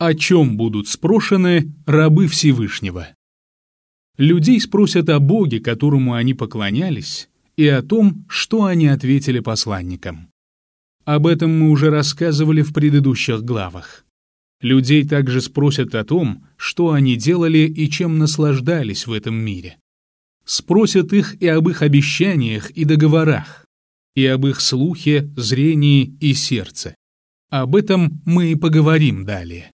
О чем будут спрошены рабы Всевышнего? Людей спросят о Боге, которому они поклонялись, и о том, что они ответили посланникам. Об этом мы уже рассказывали в предыдущих главах. Людей также спросят о том, что они делали и чем наслаждались в этом мире. Спросят их и об их обещаниях и договорах, и об их слухе, зрении и сердце. Об этом мы и поговорим далее.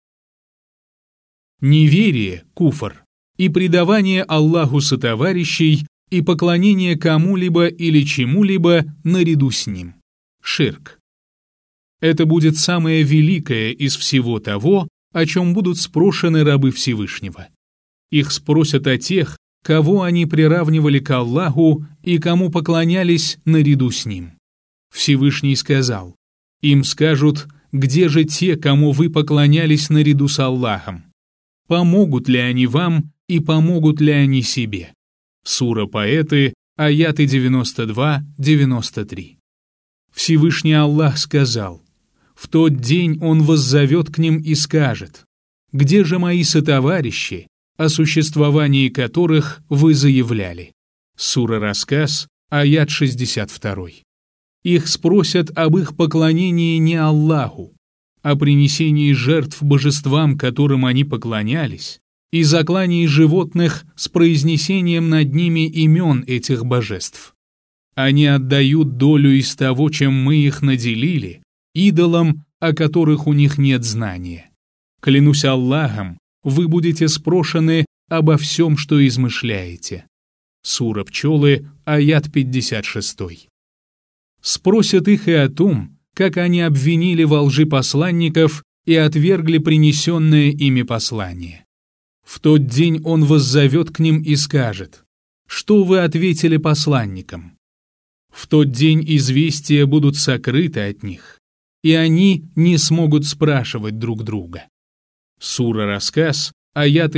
Неверие, куфр, и предавание Аллаху сотоварищей, и поклонение кому-либо или чему-либо наряду с ним. Ширк. Это будет самое великое из всего того, о чем будут спрошены рабы Всевышнего. Их спросят о тех, кого они приравнивали к Аллаху и кому поклонялись наряду с ним. Всевышний сказал: им скажут: где же те, кому вы поклонялись наряду с Аллахом? Помогут ли они вам и помогут ли они себе? Сура Поэты, аяты 92-93. Всевышний Аллах сказал: в тот день Он воззовет к ним и скажет: где же мои сотоварищи, о существовании которых вы заявляли? Сура Рассказ, аят 62. Их спросят об их поклонении не Аллаху, о принесении жертв божествам, которым они поклонялись, и заклании животных с произнесением над ними имен этих божеств. Они отдают долю из того, чем мы их наделили, идолам, о которых у них нет знания. Клянусь Аллахом, вы будете спрошены обо всем, что измышляете. Сура Пчелы, аят 56. Спросят их и о том, как они обвинили во лжи посланников и отвергли принесенное ими послание. В тот день Он воззовет к ним и скажет: что вы ответили посланникам? В тот день известия будут сокрыты от них, и они не смогут спрашивать друг друга. Сура Рассказ, аяты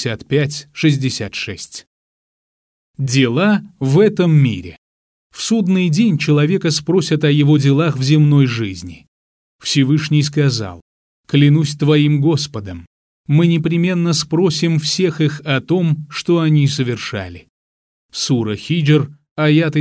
65-66. Дела в этом мире. В судный день человека спросят о его делах в земной жизни. Всевышний сказал: клянусь твоим Господом, мы непременно спросим всех их о том, что они совершали. Сура Хиджр, аяты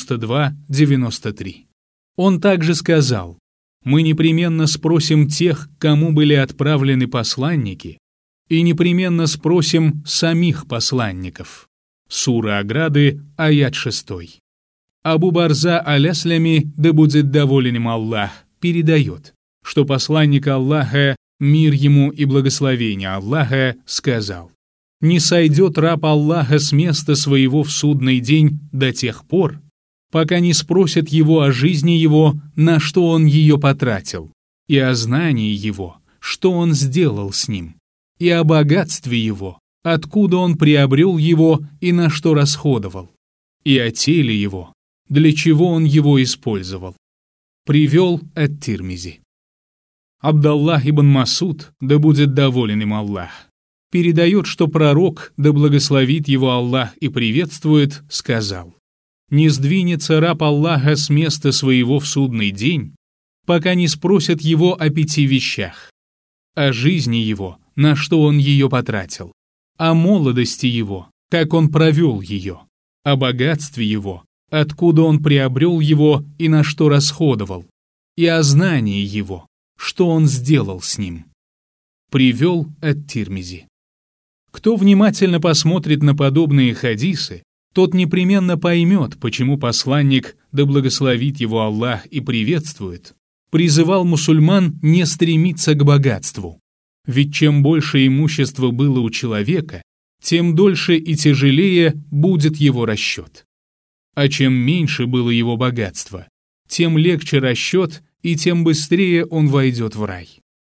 92-93. Он также сказал: мы непременно спросим тех, кому были отправлены посланники, и непременно спросим самих посланников. Сура Ограды, аят 6. Абу Барза аль-Аслями, да будет доволен им Аллах, передает, что посланник Аллаха, мир ему и благословение Аллаха, сказал: не сойдет раб Аллаха с места своего в судный день до тех пор, пока не спросят его о жизни его, на что он ее потратил, и о знании его, что он сделал с ним, и о богатстве его, откуда он приобрел его и на что расходовал, и о теле его, для чего он его использовал. Привел ат-Тирмизи. Абдаллах ибн Масуд, да будет доволен им Аллах, передает, что пророк, да благословит его Аллах и приветствует, сказал: не сдвинется раб Аллаха с места своего в судный день, пока не спросят его о 5 вещах: о жизни его, на что он ее потратил, о молодости его, как он провел ее, о богатстве его, откуда он приобрел его и на что расходовал, и о знании его, что он сделал с ним. Привел ат-Тирмизи. Кто внимательно посмотрит на подобные хадисы, тот непременно поймет, почему посланник, да благословит его Аллах и приветствует, призывал мусульман не стремиться к богатству. Ведь чем больше имущества было у человека, тем дольше и тяжелее будет его расчет. А чем меньше было его богатство, тем легче расчет и тем быстрее он войдет в рай.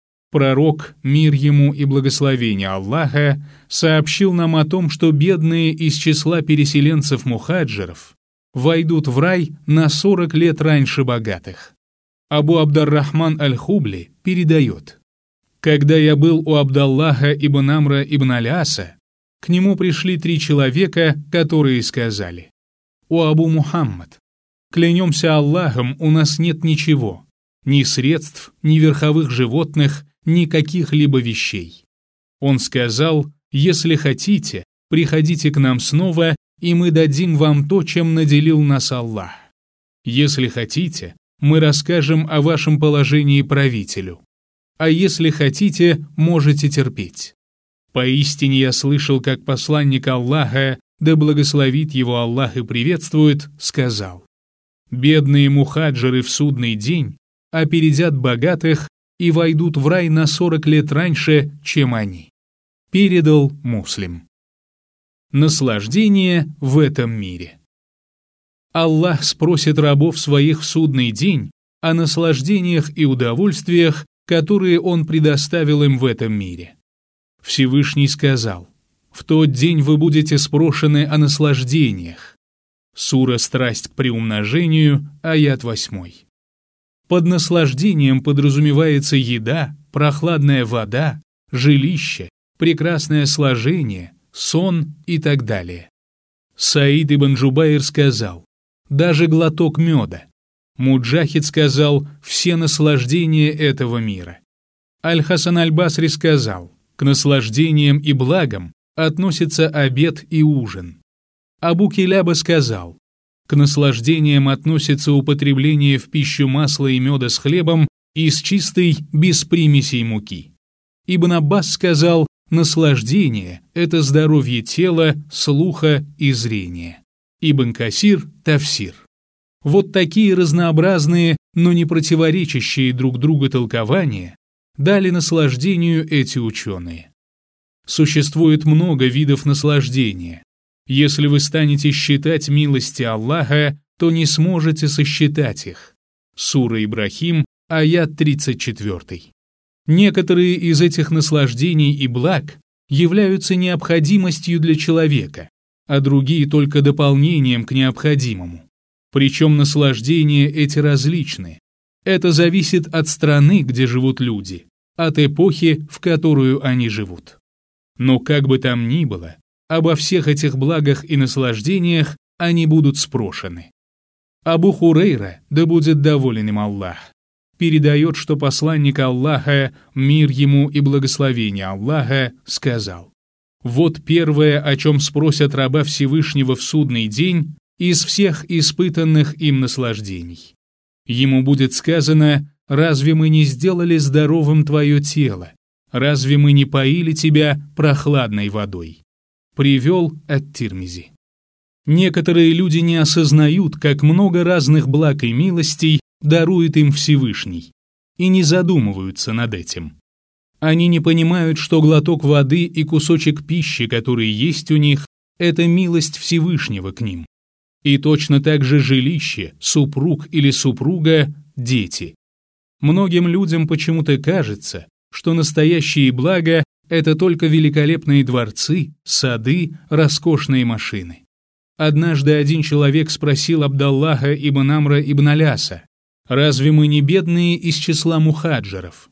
Пророк, мир ему и благословение Аллаха, сообщил нам о том, что бедные из числа переселенцев-мухаджиров войдут в рай на 40 лет раньше богатых. Абу Абдар-Рахман аль-Хубли передает: когда я был у Абдаллаха ибн Амра ибн Аль-Аса, к нему пришли 3 человека, которые сказали: «О Абу Мухаммад, клянемся Аллахом, у нас нет ничего, ни средств, ни верховых животных, ни каких-либо вещей. Он сказал: «Если хотите, приходите к нам снова, и мы дадим вам то, чем наделил нас Аллах. Если хотите, мы расскажем о вашем положении правителю. А если хотите, можете терпеть. Поистине я слышал, как посланник Аллаха, да благословит его Аллах и приветствует, сказал: бедные мухаджиры в судный день опередят богатых и войдут в рай на 40 лет раньше, чем они». Передал Муслим. Наслаждение в этом мире. Аллах спросит рабов своих в судный день о наслаждениях и удовольствиях, которые Он предоставил им в этом мире. Всевышний сказал: «В тот день вы будете спрошены о наслаждениях». Сура «Страсть к приумножению», аят 8. Под наслаждением подразумевается еда, прохладная вода, жилище, прекрасное сложение, сон и так далее. Саид ибн Джубайр сказал: «Даже глоток меда». Муджахид сказал: «Все наслаждения этого мира». Аль-Хасан аль-Басри сказал: «К наслаждениям и благам относятся обед и ужин». Абу Киляба сказал: «К наслаждениям относится употребление в пищу масла и меда с хлебом из чистой, без примесей муки». Ибн Аббас сказал: «Наслаждение – это здоровье тела, слуха и зрения». Ибн Касир – Тафсир. Вот такие разнообразные, но не противоречащие друг другу толкования дали наслаждению эти ученые. Существует много видов наслаждения. Если вы станете считать милости Аллаха, то не сможете сосчитать их. Сура Ибрахим, аят 34. Некоторые из этих наслаждений и благ являются необходимостью для человека, а другие только дополнением к необходимому. Причем наслаждения эти различны. Это зависит от страны, где живут люди, от эпохи, в которую они живут. Но как бы там ни было, обо всех этих благах и наслаждениях они будут спрошены. Абу Хурейра, да будет доволен им Аллах, передает, что посланник Аллаха, мир ему и благословение Аллаха, сказал: «Вот первое, о чем спросят раба Всевышнего в судный день из всех испытанных им наслаждений. Ему будет сказано: разве мы не сделали здоровым твое тело? Разве мы не поили тебя прохладной водой?» Привел ат-Тирмизи. Некоторые люди не осознают, как много разных благ и милостей дарует им Всевышний, и не задумываются над этим. Они не понимают, что глоток воды и кусочек пищи, которые есть у них, это милость Всевышнего к ним. И точно так же жилище, супруг или супруга, дети. Многим людям почему-то кажется, что настоящие блага – это только великолепные дворцы, сады, роскошные машины. Однажды один человек спросил Абдаллаха ибн Амра ибн Аляса: «Разве мы не бедные из числа мухаджиров?»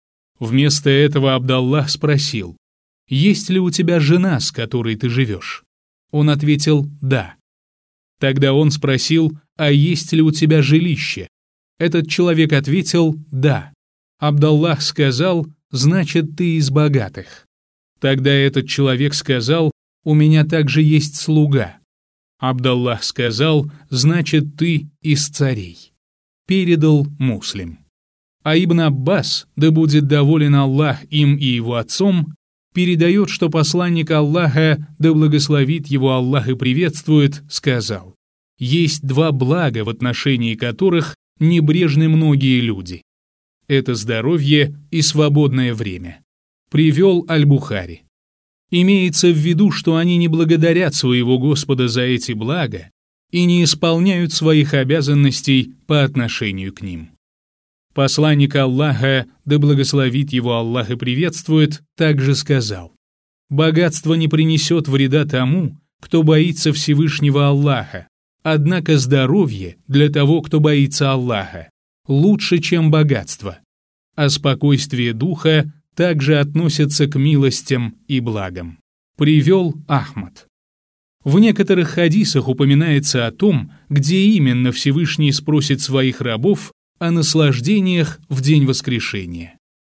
Вместо этого Абдаллах спросил: «Есть ли у тебя жена, с которой ты живешь?» Он ответил: «Да». Тогда он спросил: «А есть ли у тебя жилище?» Этот человек ответил: «Да». Абдаллах сказал: «Значит, ты из богатых». Тогда этот человек сказал: «У меня также есть слуга». Абдаллах сказал: «Значит, ты из царей». Передал Муслим. А Ибн Аббас, да будет доволен Аллах им и его отцом, передает, что посланник Аллаха, да благословит его Аллах и приветствует, сказал: «Есть два блага, в отношении которых небрежны многие люди. Это здоровье и свободное время». Привел Аль-Бухари. Имеется в виду, что они не благодарят своего Господа за эти блага и не исполняют своих обязанностей по отношению к ним. Посланник Аллаха, да благословит его Аллах и приветствует, также сказал: «Богатство не принесет вреда тому, кто боится Всевышнего Аллаха, однако здоровье для того, кто боится Аллаха, лучше, чем богатство, а спокойствие духа также относится к милостям и благам». Привел Ахмад. В некоторых хадисах упоминается о том, где именно Всевышний спросит своих рабов о наслаждениях в день воскрешения.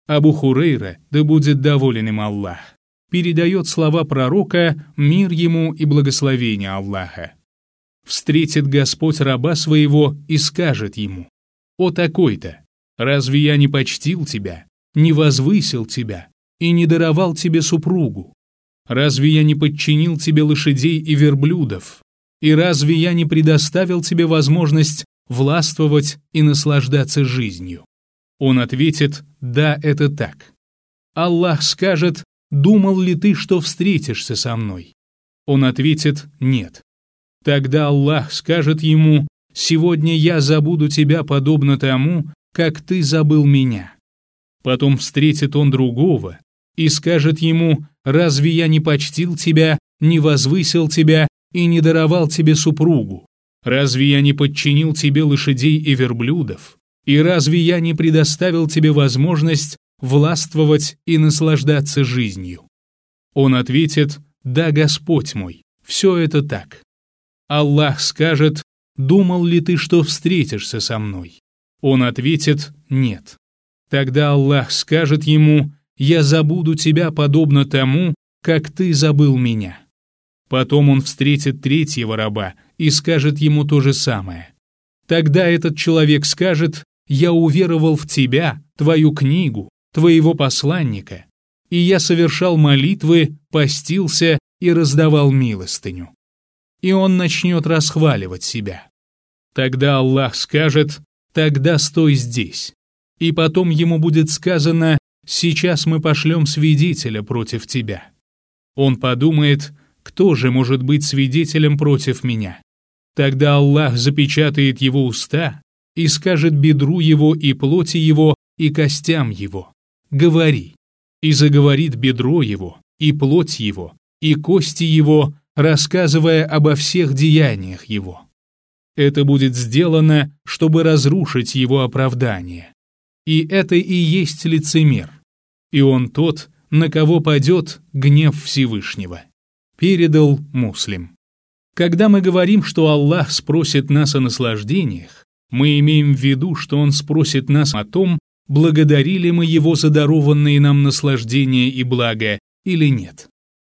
Абу Хурейра, да будет доволен им Аллах, передает слова пророка, мир ему и благословение Аллаха. Встретит Господь раба своего и скажет ему: «О такой-то, разве я не почтил тебя, не возвысил тебя и не даровал тебе супругу? Разве я не подчинил тебе лошадей и верблюдов? И разве я не предоставил тебе возможность властвовать и наслаждаться жизнью?» Он ответит: «Да, это так». Аллах скажет: «Думал ли ты, что встретишься со мной?» Он ответит: «Нет». Тогда Аллах скажет ему: «Сегодня я забуду тебя подобно тому, как ты забыл меня». Потом встретит он другого и скажет ему: «Разве я не почтил тебя, не возвысил тебя и не даровал тебе супругу? Разве я не подчинил тебе лошадей и верблюдов? И разве я не предоставил тебе возможность властвовать и наслаждаться жизнью?» Он ответит: «Да, Господь мой, все это так». Аллах скажет: «Думал ли ты, что встретишься со мной?» Он ответит: «Нет». Тогда Аллах скажет ему: «Я забуду тебя подобно тому, как ты забыл меня». Потом он встретит третьего раба и скажет ему то же самое. Тогда этот человек скажет: «Я уверовал в тебя, твою книгу, твоего посланника, и я совершал молитвы, постился и раздавал милостыню». И он начнет расхваливать себя. Тогда Аллах скажет: «Тогда стой здесь». И потом ему будет сказано: «Сейчас мы пошлем свидетеля против тебя». Он подумает: «Кто же может быть свидетелем против меня?» Тогда Аллах запечатает его уста и скажет бедру его и плоти его и костям его: «Говори». И заговорит бедро его, и плоть его, и кости его, рассказывая обо всех деяниях его. Это будет сделано, чтобы разрушить его оправдание. И это и есть лицемер. И он тот, на кого падет гнев Всевышнего. Передал Муслим. Когда мы говорим, что Аллах спросит нас о наслаждениях, мы имеем в виду, что Он спросит нас о том, благодарили мы Его за дарованные нам наслаждения и блага или нет.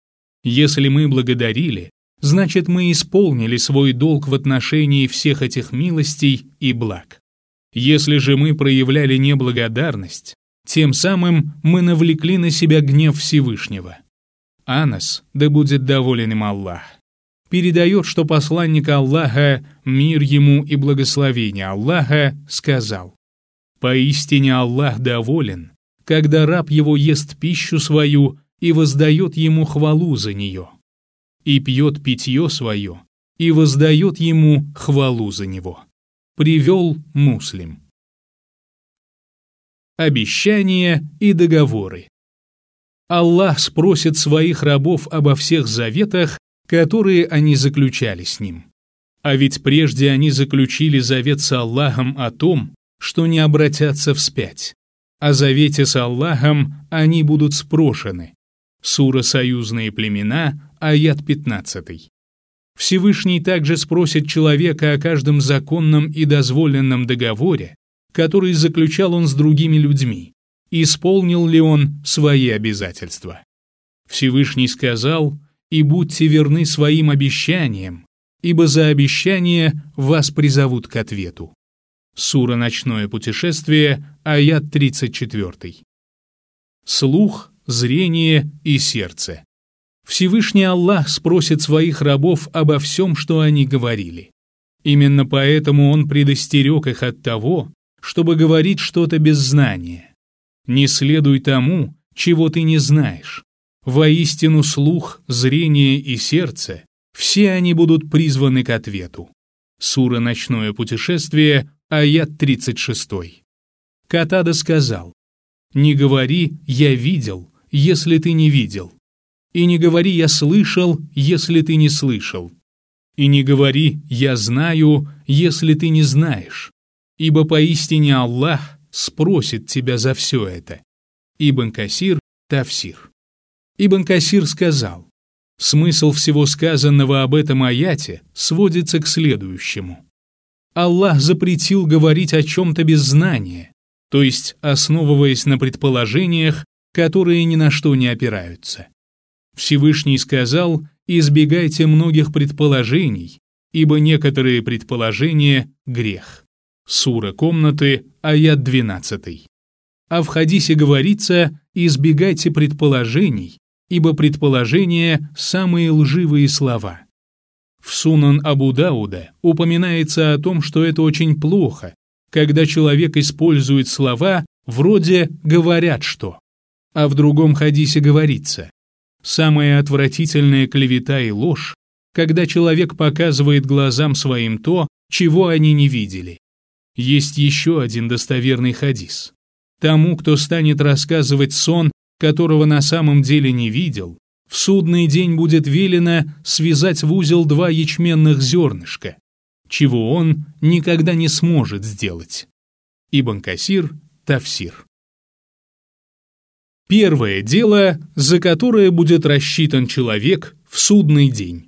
Если мы благодарили, значит, мы исполнили свой долг в отношении всех этих милостей и благ. Если же мы проявляли неблагодарность, тем самым мы навлекли на себя гнев Всевышнего. Анас, да будет доволен им Аллах, передает, что посланник Аллаха, мир ему и благословение Аллаха, сказал: «Поистине Аллах доволен, когда раб его ест пищу свою и воздает ему хвалу за нее, и пьет питье свое, и воздает ему хвалу за него». Привел Муслим. Обещания и договоры. Аллах спросит своих рабов обо всех заветах, которые они заключали с Ним. А ведь прежде они заключили завет с Аллахом о том, что не обратятся вспять. О завете с Аллахом они будут спрошены. Сура «Союзные племена», аят 15. Всевышний также спросит человека о каждом законном и дозволенном договоре, который заключал он с другими людьми, исполнил ли он свои обязательства. Всевышний сказал: «И будьте верны своим обещаниям, ибо за обещание вас призовут к ответу». Сура «Ночное путешествие», аят 34. Слух, зрение и сердце. Всевышний Аллах спросит своих рабов обо всем, что они говорили. Именно поэтому Он предостерег их от того, чтобы говорить что-то без знания. Не следуй тому, чего ты не знаешь. Воистину слух, зрение и сердце, все они будут призваны к ответу. Сура «Ночное путешествие», аят 36. Катада сказал: «Не говори «я видел», если ты не видел. И не говори «я слышал», если ты не слышал. И не говори «я знаю», если ты не знаешь. Ибо поистине Аллах спросит тебя за все это». Ибн Касир, Тафсир. Ибн Касир сказал: смысл всего сказанного об этом аяте сводится к следующему. Аллах запретил говорить о чем-то без знания, то есть основываясь на предположениях, которые ни на что не опираются. Всевышний сказал: «Избегайте многих предположений, ибо некоторые предположения – грех». Сура комнаты, аят 12. А в хадисе говорится: «Избегайте предположений, ибо предположения – самые лживые слова». В Сунан Абу Дауда упоминается о том, что это очень плохо, когда человек использует слова вроде «говорят что». А в другом хадисе говорится: «Самая отвратительная клевета и ложь, когда человек показывает глазам своим то, чего они не видели». Есть еще один достоверный хадис. Тому, кто станет рассказывать сон, которого на самом деле не видел, в судный день будет велено связать в узел 2 ячменных зернышка, чего он никогда не сможет сделать. Ибн Касир, Тафсир. Первое дело, за которое будет рассчитан человек в судный день.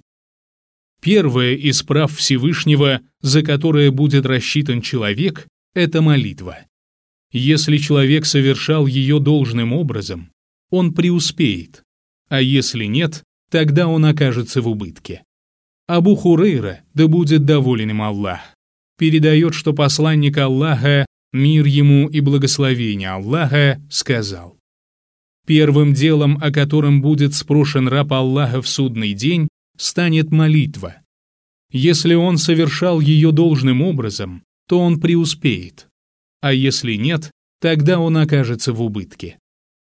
Первое из прав Всевышнего, за которое будет рассчитан человек, это молитва. Если человек совершал ее должным образом, он преуспеет, а если нет, тогда он окажется в убытке. Абу Хурейра, да будет доволен им Аллах, передает, что посланник Аллаха, мир ему и благословение Аллаха, сказал: «Первым делом, о котором будет спрошен раб Аллаха в судный день, станет молитва. Если он совершал ее должным образом, то он преуспеет, а если нет, тогда он окажется в убытке.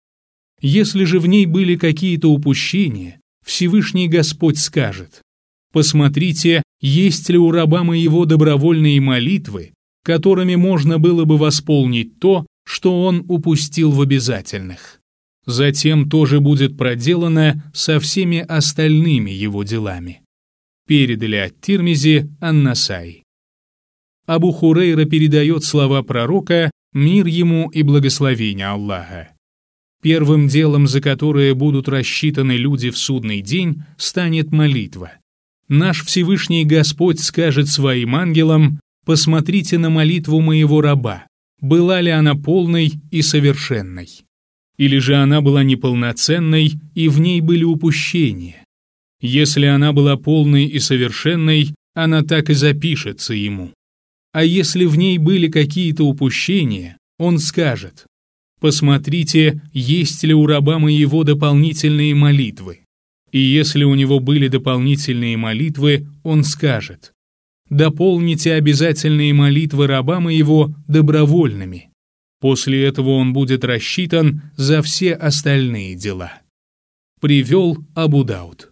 Если же в ней были какие-то упущения, Всевышний Господь скажет: посмотрите, есть ли у раба моего добровольные молитвы, которыми можно было бы восполнить то, что он упустил в обязательных. Затем тоже будет проделано со всеми остальными его делами». Передали от Тирмизи, Ан-Насаи. Абу Хурейра передает слова пророка, мир ему и благословение Аллаха. Первым делом, за которое будут рассчитаны люди в судный день, станет молитва. Наш Всевышний Господь скажет своим ангелам: «Посмотрите на молитву моего раба, была ли она полной и совершенной? Или же она была неполноценной, и в ней были упущения? Если она была полной и совершенной, она так и запишется ему. А если в ней были какие-то упущения, он скажет: посмотрите, есть ли у раба моего дополнительные молитвы. И если у него были дополнительные молитвы, он скажет: дополните обязательные молитвы раба моего добровольными. После этого он будет рассчитан за все остальные дела». Привел Абу Дауд.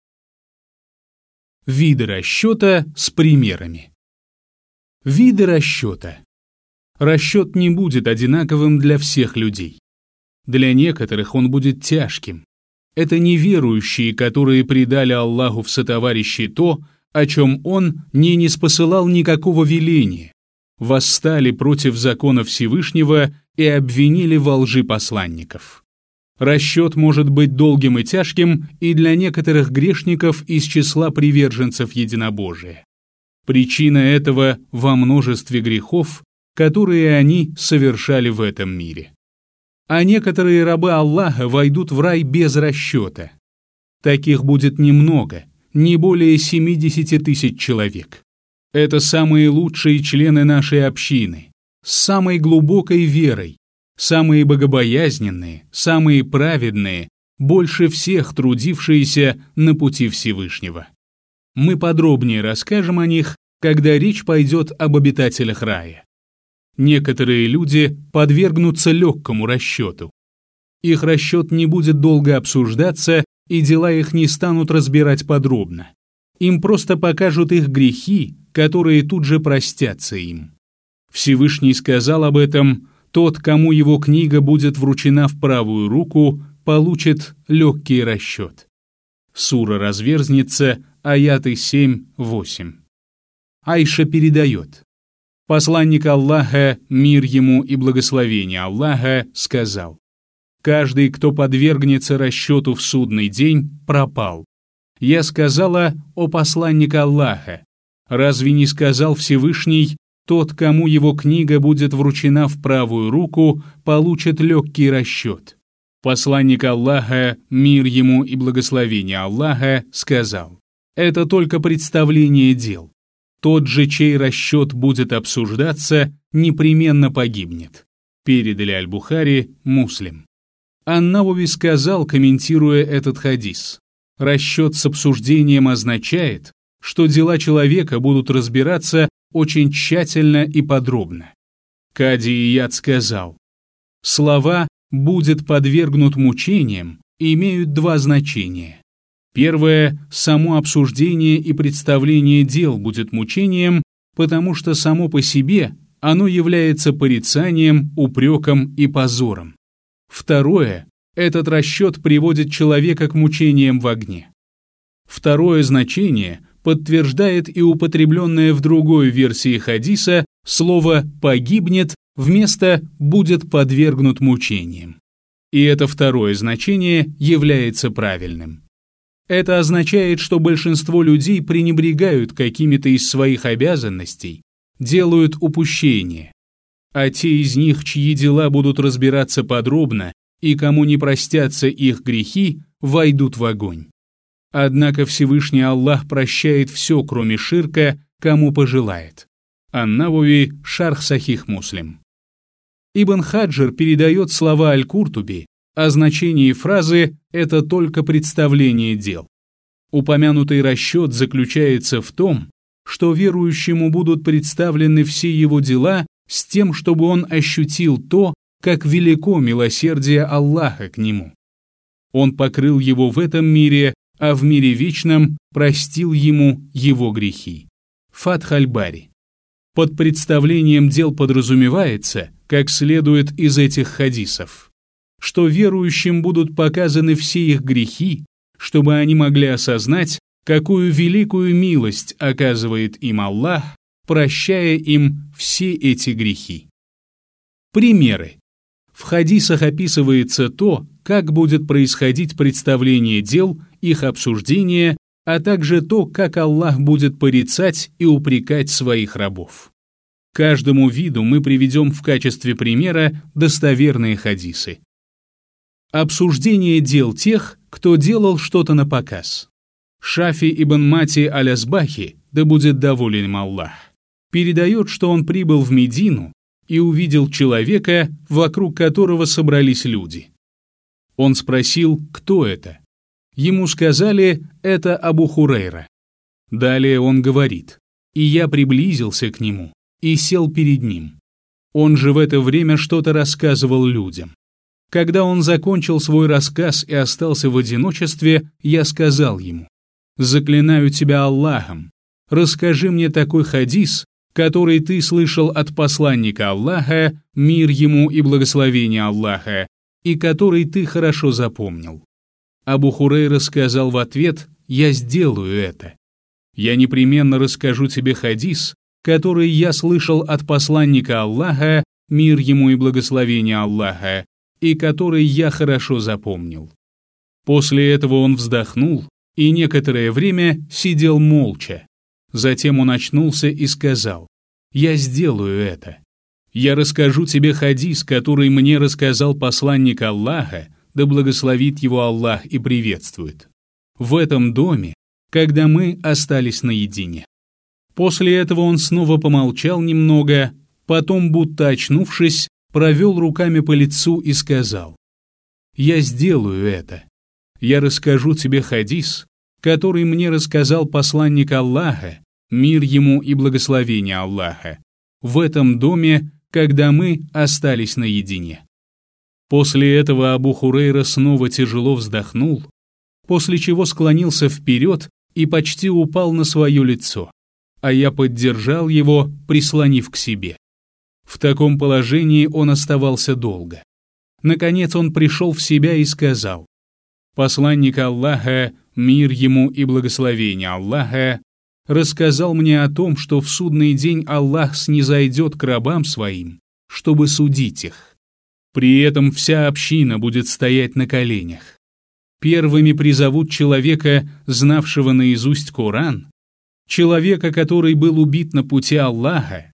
Виды расчета с примерами. Виды расчета. Расчет не будет одинаковым для всех людей. Для некоторых он будет тяжким. Это неверующие, которые предали Аллаху в сотоварищи то, о чем он не ниспосылал никакого веления, восстали против закона Всевышнего и обвинили во лжи посланников. Расчет может быть долгим и тяжким и для некоторых грешников из числа приверженцев единобожия. Причина этого во множестве грехов, которые они совершали в этом мире. А некоторые рабы Аллаха войдут в рай без расчета. Таких будет немного, не более 70 тысяч человек. Это самые лучшие члены нашей общины, с самой глубокой верой, самые богобоязненные, самые праведные, больше всех трудившиеся на пути Всевышнего. Мы подробнее расскажем о них, когда речь пойдет об обитателях рая. Некоторые люди подвергнутся легкому расчету. Их расчет не будет долго обсуждаться, и дела их не станут разбирать подробно. Им просто покажут их грехи, которые тут же простятся им. Всевышний сказал об этом: «Тот, кому его книга будет вручена в правую руку, получит легкий расчет». Сура Разверзница, аяты 7-8. Айша передает: посланник Аллаха, мир ему и благословение Аллаха, сказал: «Каждый, кто подвергнется расчету в судный день, пропал». Я сказала: «О посланник Аллаха, разве не сказал Всевышний: Тот, кому его книга будет вручена в правую руку, получит легкий расчет. Посланник Аллаха, мир ему и благословение Аллаха, сказал: это только представление дел. Тот же, чей расчет будет обсуждаться, непременно погибнет. Передали Аль-Бухари, Муслим. Ан-Навави сказал, комментируя этот хадис: расчет с обсуждением означает, что дела человека будут разбираться очень тщательно и подробно. Кади Ияд сказал: слова «будет подвергнут мучениям» имеют два значения. Первое – само обсуждение и представление дел будет мучением, потому что само по себе оно является порицанием, упреком и позором. Второе – этот расчет приводит человека к мучениям в огне. Второе значение подтверждает и употребленное в другой версии хадиса слово «погибнет» вместо «будет подвергнут мучениям». И это второе значение является правильным. Это означает, что большинство людей пренебрегают какими-то из своих обязанностей, делают упущения, а те из них, чьи дела будут разбираться подробно и кому не простятся их грехи, войдут в огонь. Однако Всевышний Аллах прощает все, кроме ширка, кому пожелает. Ан-Навави, Шарх Сахих Муслим. Ибн Хаджар передает слова Аль-Куртуби о значении фразы «это только представление дел». Упомянутый расчет заключается в том, что верующему будут представлены все его дела с тем, чтобы он ощутил то, как велико милосердие Аллаха к нему. Он покрыл его в этом мире, а в мире вечном простил ему его грехи. Фатх аль-Бари. Под представлением дел подразумевается, как следует из этих хадисов, что верующим будут показаны все их грехи, чтобы они могли осознать, какую великую милость оказывает им Аллах, прощая им все эти грехи. Примеры. В хадисах описывается то, как будет происходить представление дел, их обсуждение, а также то, как Аллах будет порицать и упрекать своих рабов. Каждому виду мы приведем в качестве примера достоверные хадисы. Обсуждение дел тех, кто делал что-то на показ. Шафи ибн Мати аль-Асбахи, да будет доволен им Аллах, передает, что он прибыл в Медину и увидел человека, вокруг которого собрались люди. Он спросил, кто это. Ему сказали, это Абу Хурейра. Далее он говорит: и я приблизился к нему и сел перед ним. Он же в это время что-то рассказывал людям. Когда он закончил свой рассказ и остался в одиночестве, я сказал ему: «Заклинаю тебя Аллахом, расскажи мне такой хадис, который ты слышал от посланника Аллаха, мир ему и благословение Аллаха, и который ты хорошо запомнил». Абу Хурейра сказал в ответ: «Я сделаю это. Я непременно расскажу тебе хадис, который я слышал от посланника Аллаха, мир ему и благословение Аллаха, и который я хорошо запомнил». После этого он вздохнул и некоторое время сидел молча. Затем он очнулся и сказал: «Я сделаю это. Я расскажу тебе хадис, который мне рассказал посланник Аллаха, да благословит его Аллах и приветствует, в этом доме, когда мы остались наедине». После этого он снова помолчал немного, потом, будто очнувшись, провел руками по лицу и сказал: «Я сделаю это. Я расскажу тебе хадис, который мне рассказал посланник Аллаха, мир ему и благословение Аллаха, в этом доме, когда мы остались наедине». После этого Абу Хурейра снова тяжело вздохнул, после чего склонился вперед и почти упал на свое лицо, а я поддержал его, прислонив к себе. В таком положении он оставался долго. Наконец он пришел в себя и сказал: «Посланник Аллаха, мир ему и благословение Аллаха, рассказал мне о том, что в судный день Аллах снизойдет к рабам своим, чтобы судить их. При этом вся община будет стоять на коленях. Первыми призовут человека, знавшего наизусть Коран, человека, который был убит на пути Аллаха,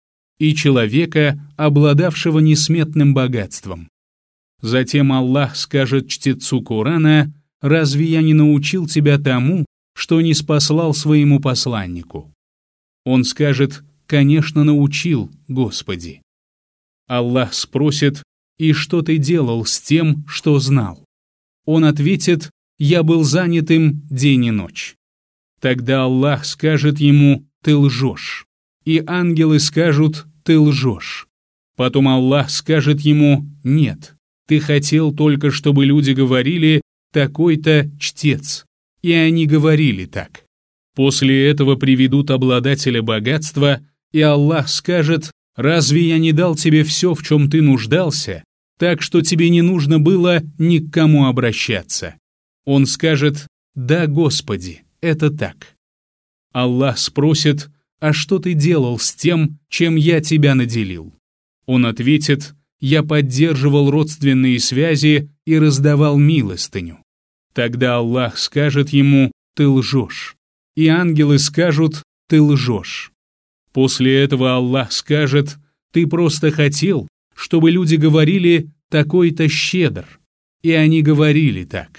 и человека, обладавшего несметным богатством. Затем Аллах скажет чтецу Корана: «Разве я не научил тебя тому, что не спаслал своему посланнику?» Он скажет: «Конечно, научил, Господи». Аллах спросит: «И что ты делал с тем, что знал?» Он ответит: «Я был занят им день и ночь». Тогда Аллах скажет ему: «Ты лжешь». И ангелы скажут: «Ты лжешь». Потом Аллах скажет ему: «Нет, ты хотел только, чтобы люди говорили: такой-то чтец». И они говорили так. После этого приведут обладателя богатства, и Аллах скажет: «Разве я не дал тебе все, в чем ты нуждался, так что тебе не нужно было ни к кому обращаться?» Он скажет: «Да, Господи, это так». Аллах спросит: «А что ты делал с тем, чем я тебя наделил?» Он ответит: «Я поддерживал родственные связи и раздавал милостыню». Тогда Аллах скажет ему: «Ты лжешь». И ангелы скажут: «Ты лжешь». После этого Аллах скажет: «Ты просто хотел, чтобы люди говорили: такой-то щедр». И они говорили так.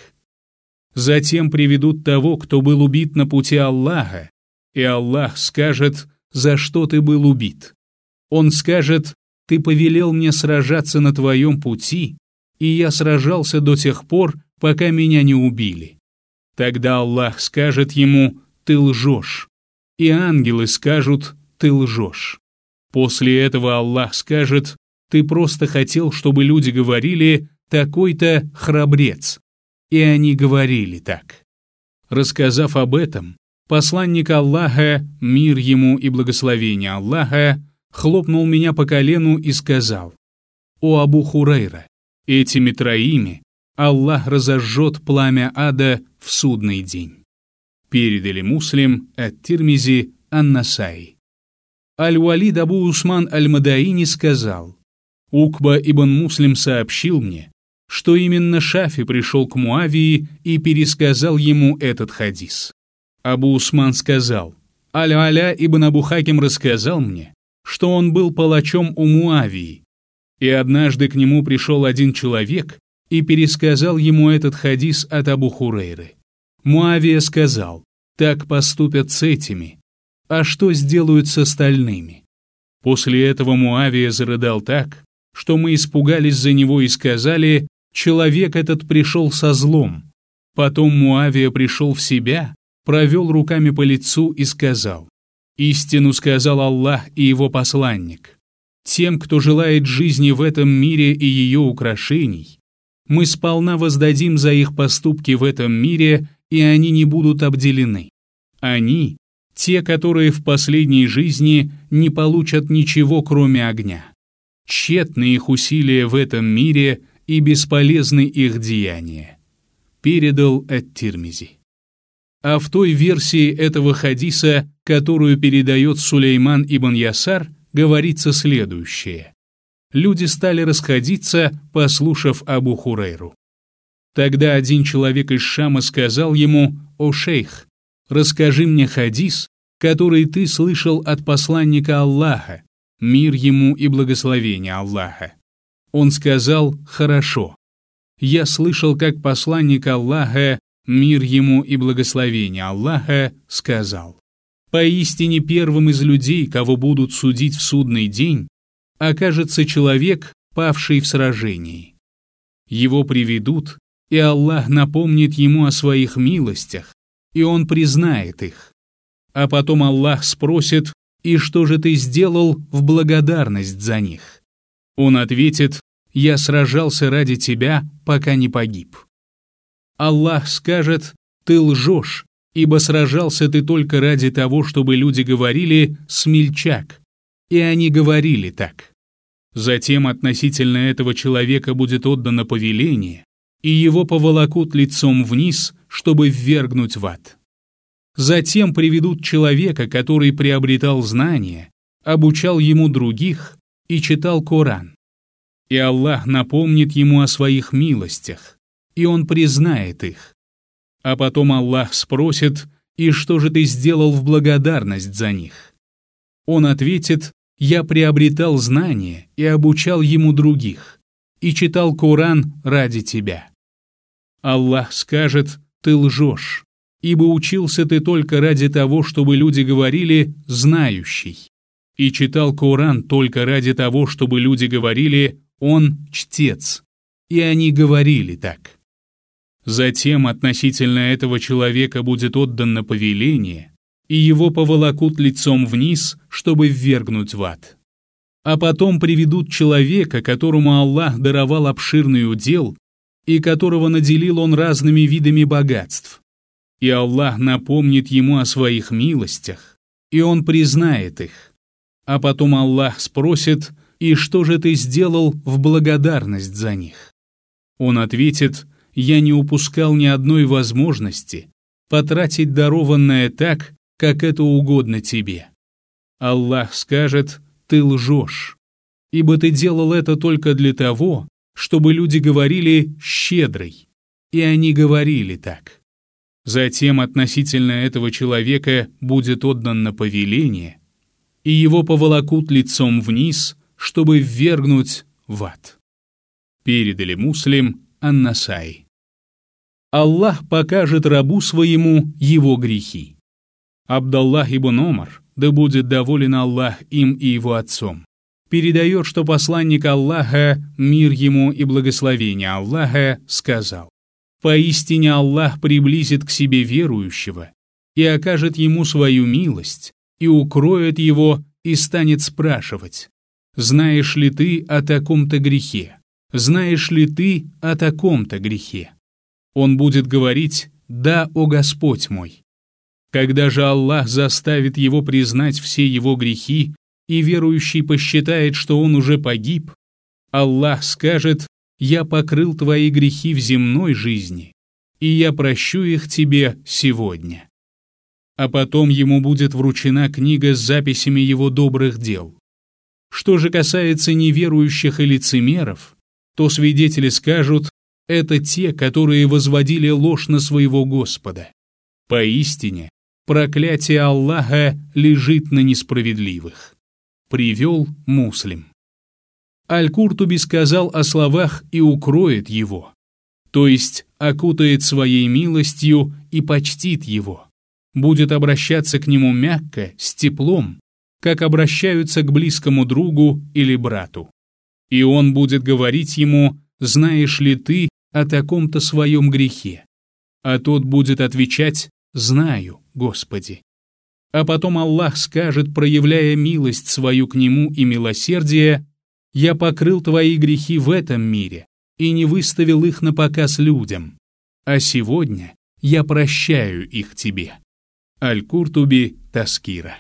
Затем приведут того, кто был убит на пути Аллаха, и Аллах скажет: «За что ты был убит?» Он скажет: «Ты повелел мне сражаться на твоем пути, и я сражался до тех пор, пока меня не убили». Тогда Аллах скажет ему: «Ты лжешь». И ангелы скажут: «Ты лжешь». После этого Аллах скажет: «Ты просто хотел, чтобы люди говорили: такой-то храбрец». И они говорили так. Рассказав об этом, посланник Аллаха, мир ему и благословение Аллаха, хлопнул меня по колену и сказал: «О Абу Хурайра, этими троими Аллах разожжет пламя ада в судный день». Передали Муслим, ат-Тирмизи, ан-Насаи. Аль-Валид Абу Усман аль-Мадаини сказал: «Укба ибн Муслим сообщил мне, что именно Шафи пришел к Муавии и пересказал ему этот хадис». Абу Усман сказал: «Аль-Аля ибн Абу Хаким рассказал мне, что он был палачом у Муавии, и однажды к нему пришел один человек и пересказал ему этот хадис от Абу Хурейры. Муавия сказал: так поступят с этими, а что сделают с остальными? После этого Муавия зарыдал так, что мы испугались за него и сказали: человек этот пришел со злом. Потом Муавия пришел в себя, провел руками по лицу и сказал: истину сказал Аллах и его посланник. Тем, кто желает жизни в этом мире и ее украшений, мы сполна воздадим за их поступки в этом мире, и они не будут обделены. Они — те, которые в последней жизни не получат ничего, кроме огня. Тщетны их усилия в этом мире и бесполезны их деяния. Передал ат-Тирмизи. А в той версии этого хадиса, которую передает Сулейман ибн Ясар, говорится следующее. Люди стали расходиться, послушав Абу Хурейру. Тогда один человек из Шама сказал ему: «О шейх, расскажи мне хадис, который ты слышал от посланника Аллаха, мир ему и благословение Аллаха». Он сказал: «Хорошо. Я слышал, как посланник Аллаха, мир ему и благословение Аллаха, сказал: поистине первым из людей, кого будут судить в судный день, окажется человек, павший в сражении. Его приведут, и Аллах напомнит ему о своих милостях, и он признает их. А потом Аллах спросит: и что же ты сделал в благодарность за них? Он ответит: я сражался ради тебя, пока не погиб. Аллах скажет: ты лжешь, ибо сражался ты только ради того, чтобы люди говорили «смельчак», и они говорили так. Затем относительно этого человека будет отдано повеление, и его поволокут лицом вниз, чтобы ввергнуть в ад. Затем приведут человека, который приобретал знания, обучал ему других и читал Коран. И Аллах напомнит ему о своих милостях, и он признает их. А потом Аллах спросит: и что же ты сделал в благодарность за них? Он ответит: я приобретал знания и обучал ему других, и читал Коран ради тебя. Аллах скажет: ты лжешь, ибо учился ты только ради того, чтобы люди говорили «знающий», и читал Коран только ради того, чтобы люди говорили «он чтец», и они говорили так. Затем относительно этого человека будет отдано повеление, и его поволокут лицом вниз, чтобы ввергнуть в ад. А потом приведут человека, которому Аллах даровал обширный удел, и которого наделил он разными видами богатств. И Аллах напомнит ему о своих милостях, и он признает их. А потом Аллах спросит: «И что же ты сделал в благодарность за них?» Он ответит: «Я не упускал ни одной возможности потратить дарованное так, как это угодно тебе». Аллах скажет: «Ты лжешь, ибо ты делал это только для того, чтобы люди говорили «щедрый», и они говорили так». Затем относительно этого человека будет отдано повеление, и его поволокут лицом вниз, чтобы ввергнуть в ад. Передали Муслим, Ан-Насаи. Аллах покажет рабу своему его грехи. Абдаллах ибн Омар, да будет доволен Аллах им и его отцом, передает, что посланник Аллаха, мир ему и благословение Аллаха, сказал: «Поистине Аллах приблизит к себе верующего и окажет ему свою милость, и укроет его, и станет спрашивать: знаешь ли ты о таком-то грехе? Знаешь ли ты о таком-то грехе?» Он будет говорить: «Да, о Господь мой». Когда же Аллах заставит его признать все его грехи, и верующий посчитает, что он уже погиб, Аллах скажет: «Я покрыл твои грехи в земной жизни, и я прощу их тебе сегодня». А потом ему будет вручена книга с записями его добрых дел. Что же касается неверующих и лицемеров, то свидетели скажут: это те, которые возводили ложь на своего Господа. Поистине, проклятие Аллаха лежит на несправедливых. Привел Муслим. Аль-Куртуби сказал о словах «и укроет его», то есть окутает своей милостью и почтит его, будет обращаться к нему мягко, с теплом, как обращаются к близкому другу или брату. И он будет говорить ему: «Знаешь ли ты о таком-то своем грехе?» А тот будет отвечать: «Знаю, Господи». А потом Аллах скажет, проявляя милость свою к нему и милосердие: «Я покрыл твои грехи в этом мире и не выставил их на показ людям, а сегодня я прощаю их тебе». Аль-Куртуби, Таскира.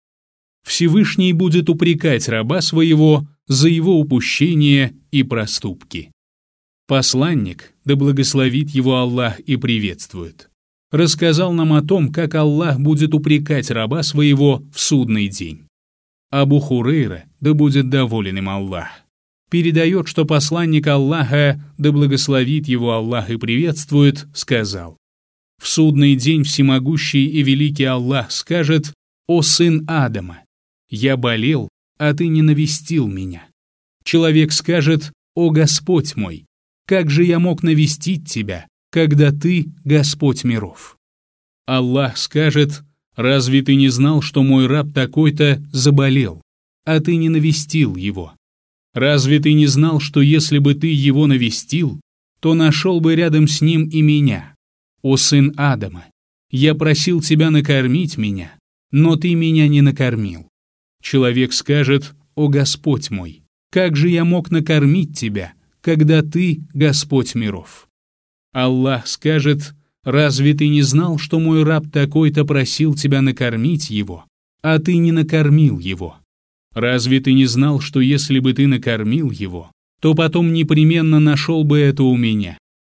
Всевышний будет упрекать раба своего за его упущения и проступки. Посланник, да благословит его Аллах и приветствует, рассказал нам о том, как Аллах будет упрекать раба своего в судный день. Абу Хурейра, да будет доволен им Аллах, передает, что посланник Аллаха, да благословит его Аллах и приветствует, сказал: «В судный день всемогущий и великий Аллах скажет: «О сын Адама, я болел, а ты не навестил меня». Человек скажет: «О Господь мой, как же я мог навестить тебя, когда ты Господь миров?» Аллах скажет: «Разве ты не знал, что мой раб такой-то заболел, а ты не навестил его? Разве ты не знал, что если бы ты его навестил, то нашел бы рядом с ним и меня? О сын Адама, я просил тебя накормить меня, но ты меня не накормил». Человек скажет: «О Господь мой, как же я мог накормить тебя, когда ты Господь миров?» Аллах скажет: «Разве ты не знал, что мой раб такой-то просил тебя накормить его, а ты не накормил его? Разве ты не знал, что если бы ты накормил его, то потом непременно нашел бы это у меня?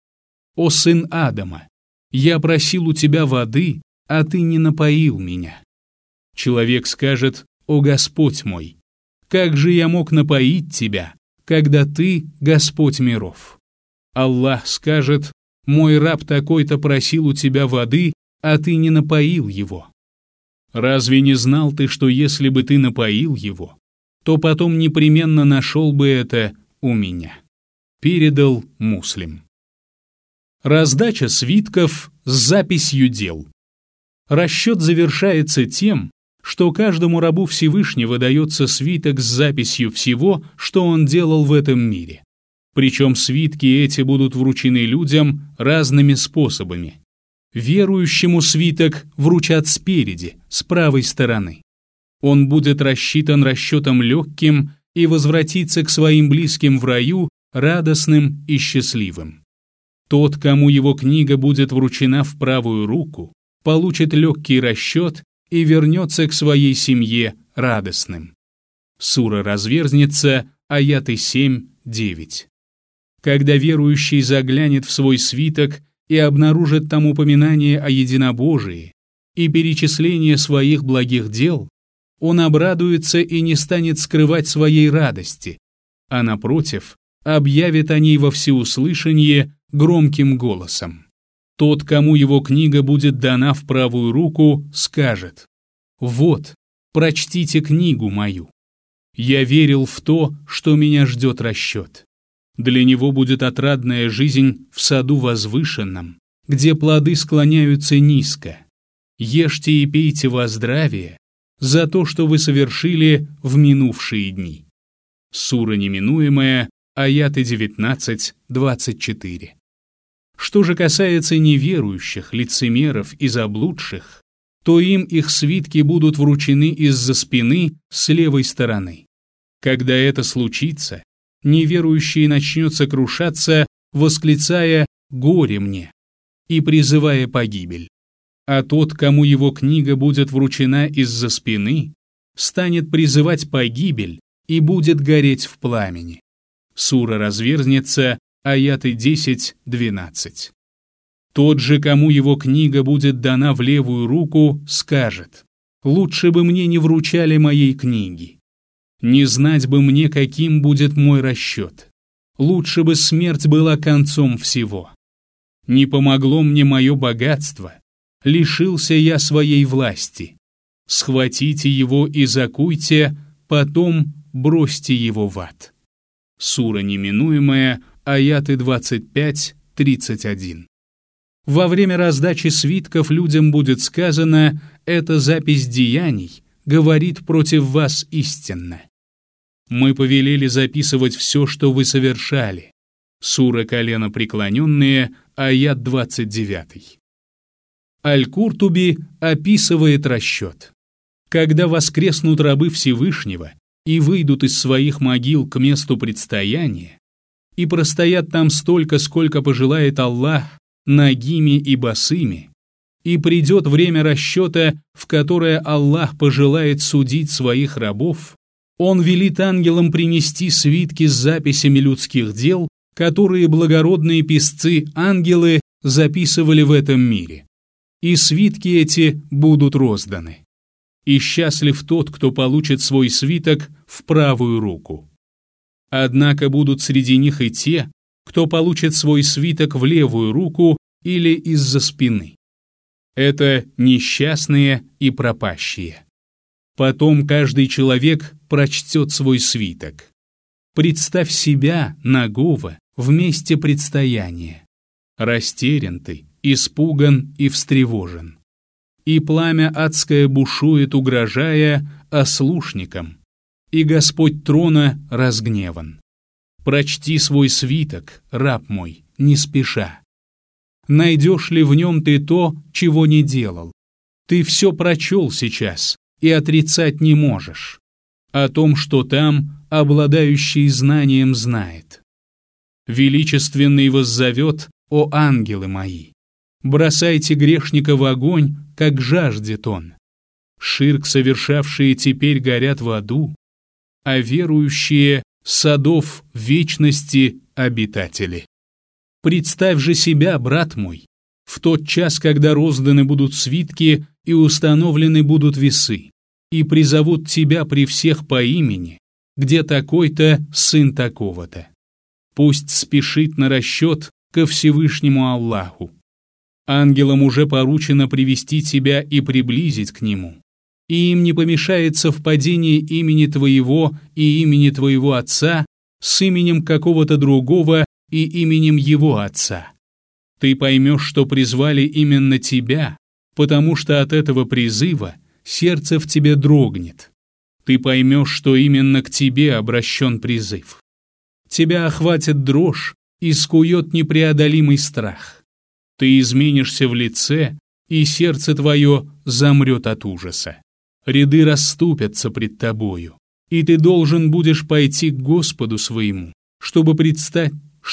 О сын Адама, я просил у тебя воды, а ты не напоил меня». Человек скажет: «О Господь мой, как же я мог напоить тебя, когда ты Господь миров?» Аллах скажет: «Мой раб такой-то просил у тебя воды, а ты не напоил его. Разве не знал ты, что если бы ты напоил его, то потом непременно нашел бы это у меня. Передал Муслим. Раздача свитков с записью дел. Расчет завершается тем, что каждому рабу Всевышнего дается свиток с записью всего, что он делал в этом мире. Причем свитки эти будут вручены людям разными способами. Верующему свиток вручат спереди, с правой стороны. Он будет рассчитан расчетом легким и возвратится к своим близким в раю радостным и счастливым. Тот, кому его книга будет вручена в правую руку, получит легкий расчет и вернется к своей семье радостным. Сура разверзнется, аяты 7-9. Когда верующий заглянет в свой свиток и обнаружит там упоминание о единобожии и перечисление своих благих дел, он обрадуется и не станет скрывать своей радости, а напротив, объявит о ней во всеуслышание громким голосом. Тот, кому его книга будет дана в правую руку, скажет: «Вот, прочтите книгу мою. Я верил в то, что меня ждет расчет. Для него будет отрадная жизнь в саду возвышенном, где плоды склоняются низко. Ешьте и пейте во здравие за то, что вы совершили в минувшие дни». Сура неминуемая, аяты 19-24. Что же касается неверующих, лицемеров и заблудших, то им их свитки будут вручены из-за спины с левой стороны. Когда это случится, неверующий начнет сокрушаться, восклицая «Горе мне!» и призывая погибель. А тот, кому его книга будет вручена из-за спины, станет призывать погибель и будет гореть в пламени. Сура разверзнется, аяты 10-12. Тот же, кому его книга будет дана в левую руку, скажет: «Лучше бы мне не вручали моей книги. Не знать бы мне, каким будет мой расчет. Лучше бы смерть была концом всего. Не помогло мне мое богатство, лишился я своей власти. Схватите его и закуйте, потом бросьте его в ад». Сура неминуемая, аяты 25-31. Во время раздачи свитков людям будет сказано: «Эта запись деяний говорит против вас истинно». Мы повелели записывать все, что вы совершали. Сура коленопреклоненные, аят 29. Аль-Куртуби описывает расчет. Когда воскреснут рабы Всевышнего и выйдут из своих могил к месту предстояния, и простоят там столько, сколько пожелает Аллах, нагими и босыми, и придет время расчета, в которое Аллах пожелает судить своих рабов, Он велит ангелам принести свитки с записями людских дел, которые благородные писцы-ангелы записывали в этом мире. И свитки эти будут розданы. И счастлив тот, кто получит свой свиток в правую руку. Однако будут среди них и те, кто получит свой свиток в левую руку или из-за спины. Это несчастные и пропащие. Потом каждый человек прочтет свой свиток. Представь себя, нагого, в месте предстояния. Растерян ты, испуган и встревожен. И пламя адское бушует, угрожая ослушникам, и Господь трона разгневан. Прочти свой свиток, раб мой, не спеша. Найдешь ли в нем ты то, чего не делал? Ты все прочел сейчас и отрицать не можешь. О том, что там обладающий знанием знает. Величественный воззовет: «О ангелы мои! Бросайте грешника в огонь, как жаждет он. Ширк совершавшие теперь горят в аду, а верующие садов вечности обитатели». Представь же себя, брат мой, в тот час, когда розданы будут свитки и установлены будут весы, и призовут тебя при всех по имени, где такой-то сын такого-то. Пусть спешит на расчет ко Всевышнему Аллаху. Ангелам уже поручено привести тебя и приблизить к Нему. и им не помешает совпадение имени твоего и имени твоего отца с именем какого-то другого и именем его отца. Ты поймешь, что призвали именно тебя, потому что от этого призыва сердце в тебе дрогнет. Ты поймешь, что именно к тебе обращен призыв. Тебя охватит дрожь и скует непреодолимый страх. Ты изменишься в лице, и сердце твое замрет от ужаса. Ряды расступятся пред тобою, и ты должен будешь пойти к Господу своему, чтобы предстать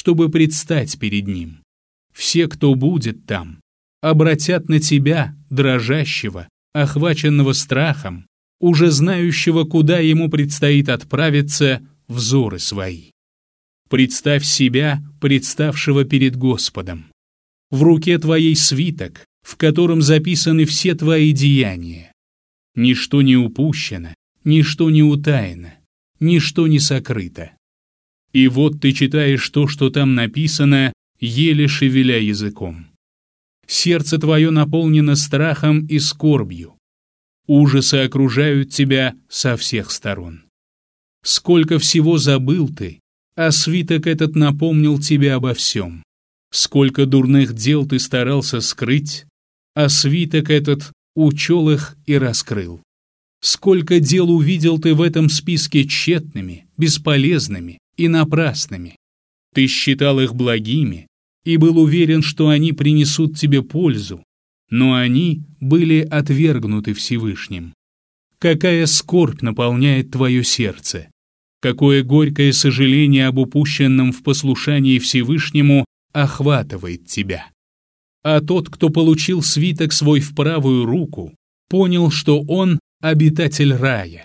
перед Ним. Все, кто будет там, обратят на тебя, дрожащего, охваченного страхом, уже знающего, куда ему предстоит отправиться, взоры свои. Представь себя, представшего перед Господом. В руке твоей свиток, в котором записаны все твои деяния. Ничто не упущено, ничто не утаено, ничто не сокрыто. И вот ты читаешь то, что там написано, еле шевеля языком. Сердце твое наполнено страхом и скорбью. Ужасы окружают тебя со всех сторон. Сколько всего забыл ты, а свиток этот напомнил тебе обо всем. Сколько дурных дел ты старался скрыть, а свиток этот учел их и раскрыл. Сколько дел увидел ты в этом списке тщетными, бесполезными и напрасными. Ты считал их благими и был уверен, что они принесут тебе пользу, но они были отвергнуты Всевышним. Какая скорбь наполняет твое сердце! Какое горькое сожаление об упущенном в послушании Всевышнему охватывает тебя! А тот, кто получил свиток свой в правую руку, понял, что он обитатель рая.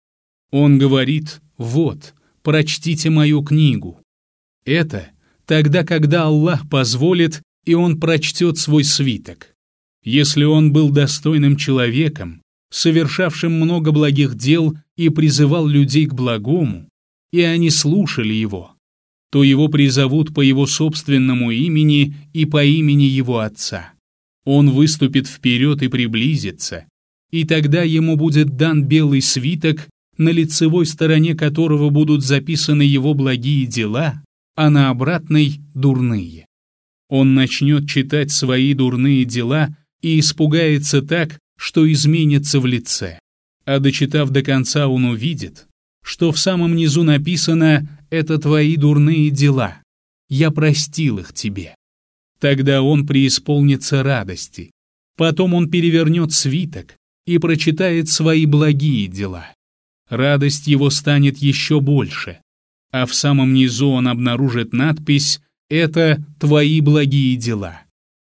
Он говорит: «Вот, прочтите мою книгу». Это тогда, когда Аллах позволит, и он прочтет свой свиток. Если он был достойным человеком, совершавшим много благих дел и призывал людей к благому, и они слушали его, то его призовут по его собственному имени и по имени его отца. Он выступит вперед и приблизится, и тогда ему будет дан белый свиток, на лицевой стороне которого будут записаны его благие дела, а на обратной — дурные. Он начнет читать свои дурные дела и испугается так, что изменится в лице. А дочитав до конца, он увидит, что в самом низу написано: «Это твои дурные дела, я простил их тебе». Тогда он преисполнится радости. Потом он перевернет свиток и прочитает свои благие дела. Радость его станет еще больше, а в самом низу он обнаружит надпись: «Это твои благие дела.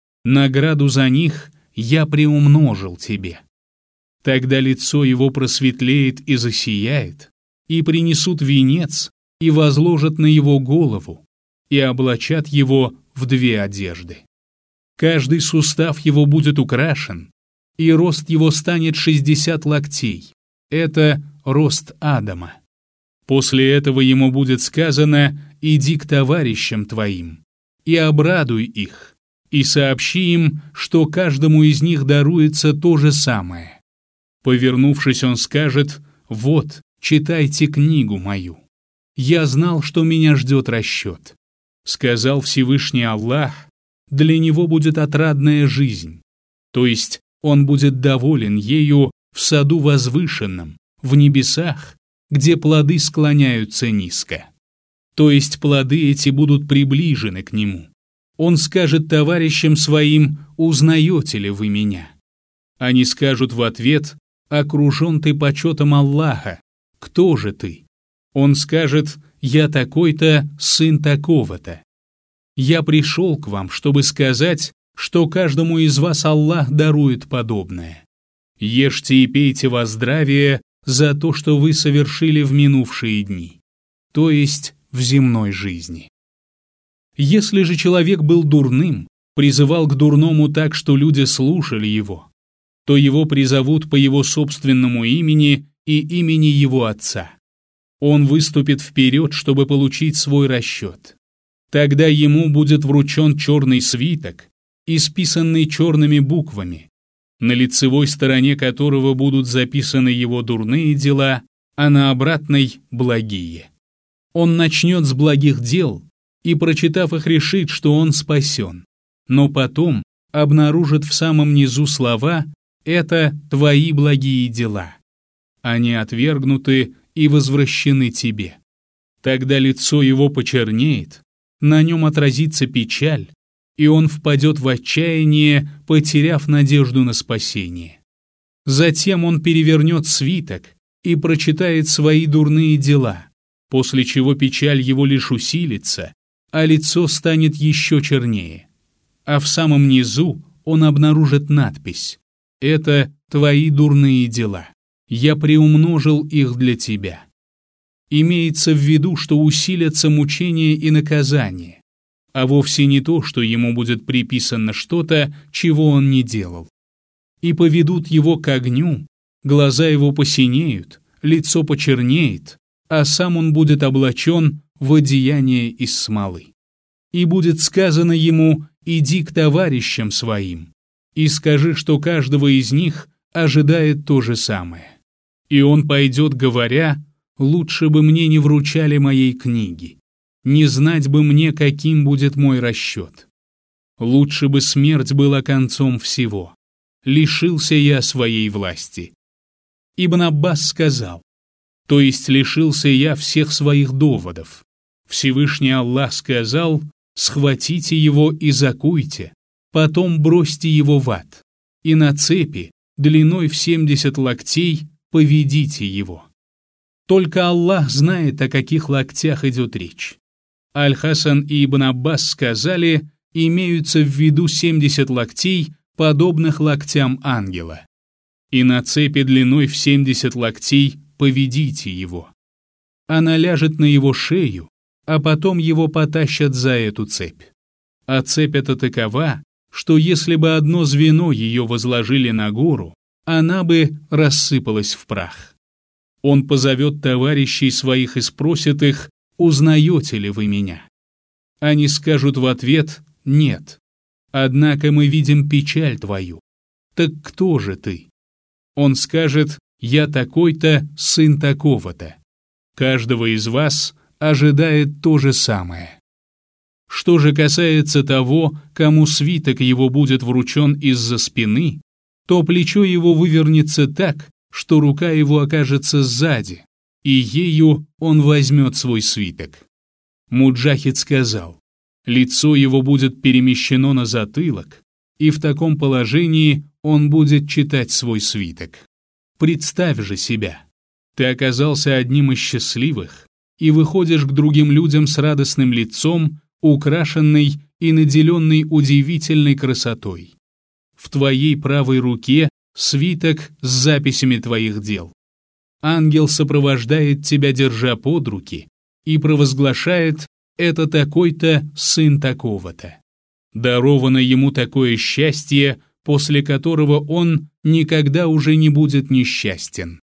Награду за них я приумножил тебе». Тогда лицо его просветлеет и засияет, и принесут венец, и возложат на его голову, и облачат его в 2 одежды. Каждый сустав его будет украшен, и рост его станет 60 локтей. Это рост Адама. После этого ему будет сказано: «Иди к товарищам твоим, и обрадуй их, и сообщи им, что каждому из них даруется то же самое». Повернувшись, он скажет: «Вот, читайте книгу мою. Я знал, что меня ждет расчет». Сказал Всевышний Аллах: «Для него будет отрадная жизнь», то есть он будет доволен ею в саду возвышенном, в небесах, где плоды склоняются низко. То есть плоды эти будут приближены к нему. Он скажет товарищам своим: «Узнаете ли вы меня?» Они скажут в ответ: «Окружен ты почетом Аллаха. Кто же ты?» Он скажет: «Я такой-то, сын такого-то. Я пришел к вам, чтобы сказать, что каждому из вас Аллах дарует подобное. Ешьте и пейте во здравие за то, что вы совершили в минувшие дни, то есть в земной жизни». Если же человек был дурным, призывал к дурному так, что люди слушали его, то его призовут по его собственному имени и имени его отца. Он выступит вперед, чтобы получить свой расчет. Тогда ему будет вручен черный свиток, исписанный черными буквами, на лицевой стороне которого будут записаны его дурные дела, а на обратной — благие. Он начнет с благих дел и, прочитав их, решит, что он спасен, но потом обнаружит в самом низу слова «это твои благие дела». Они отвергнуты и возвращены тебе. Тогда лицо его почернеет, на нем отразится печаль, и он впадет в отчаяние, потеряв надежду на спасение. Затем он перевернет свиток и прочитает свои дурные дела, после чего печаль его лишь усилится, а лицо станет еще чернее. А в самом низу он обнаружит надпись «Это твои дурные дела. Я приумножил их для тебя». Имеется в виду, что усилятся мучения и наказания, а вовсе не то, что ему будет приписано что-то, чего он не делал. И поведут его к огню, глаза его посинеют, лицо почернеет, а сам он будет облачен в одеяние из смолы. И будет сказано ему: «Иди к товарищам своим, и скажи, что каждого из них ожидает то же самое». И он пойдет, говоря: «Лучше бы мне не вручали моей книги, не знать бы мне, каким будет мой расчет. Лучше бы смерть была концом всего, лишился я своей власти». Ибн Аббас сказал: «То есть лишился я всех своих доводов. Всевышний Аллах сказал: схватите его и закуйте, потом бросьте его в ад, и на цепи, длиной в 70 локтей, поведите его». Только Аллах знает, о каких локтях идет речь. Аль-Хасан и Ибн Аббас сказали, имеются в виду 70 локтей, подобных локтям ангела. И на цепи длиной в 70 локтей поведите его. Она ляжет на его шею, а потом его потащат за эту цепь. А цепь эта такова, что если бы одно звено ее возложили на гору, она бы рассыпалась в прах. Он позовет товарищей своих и спросит их: «Узнаете ли вы меня?» Они скажут в ответ: «Нет. Однако мы видим печаль твою. Так кто же ты?» Он скажет: «Я такой-то, сын такого-то». Каждого из вас ожидает то же самое. Что же касается того, кому свиток его будет вручен из-за спины, то плечо его вывернется так, что рука его окажется сзади, и ею он возьмет свой свиток. Муджахид сказал: лицо его будет перемещено на затылок, и в таком положении он будет читать свой свиток. Представь же себя, ты оказался одним из счастливых и выходишь к другим людям с радостным лицом, украшенный и наделенный удивительной красотой. В твоей правой руке свиток с записями твоих дел. Ангел сопровождает тебя, держа под руки, и провозглашает: «Это такой-то, сын такого-то». Даровано ему такое счастье, после которого он никогда уже не будет несчастен.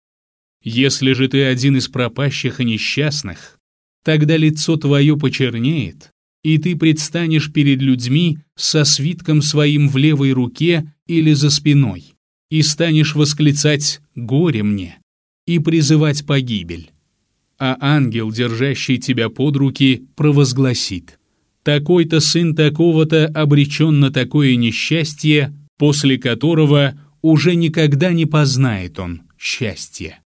Если же ты один из пропащих и несчастных, тогда лицо твое почернеет, и ты предстанешь перед людьми со свитком своим в левой руке или за спиной, и станешь восклицать «Горе мне!» и призывать погибель. А ангел, держащий тебя под руки, провозгласит: «Такой-то сын такого-то обречен на такое несчастье, после которого уже никогда не познает он счастья».